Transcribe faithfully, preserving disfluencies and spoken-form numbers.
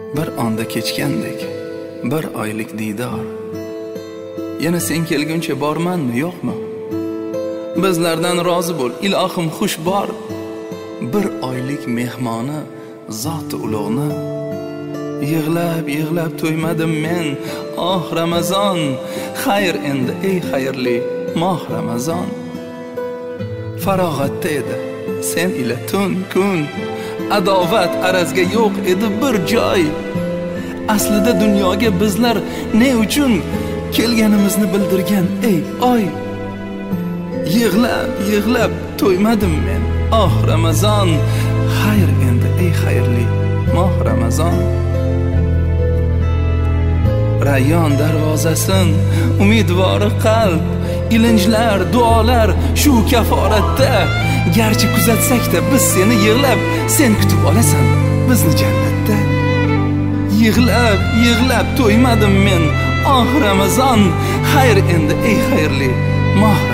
Bir onda kechgandek, bir oylik diydor. Yana sen kelguncha bormanmi, yo'qmi? Bizlardan rozi bo'l, ilohim xush bor. Bir oylik mehmoni, zot ulug'ni. Yig'lab, yig'lab to'ymadim men, oh Ramazon. Xayr endi ey xayrli moh Ramazon. Farog'atda edi sen ila tun kun, adovat arazga yo'q edi bir joy. Aslida dunyoga bizlar ne uchun kelganimizni bildirgan ey oy. Yig'lab, yig'lab to'ymadim men, oh Ramazon. Xayr endi ey xayrli moh Ramazon. Rayyon darvozasin umidvori qalb, ilinjlar, duolar shu kaforatda. Garchi kuzatsak-da biz seni yig'lab, sen kutib olasan bizni jannatda. Yig'lab, yig'lab to'ymadim men, oh Ramazon. Xayr endi ey xayrli moh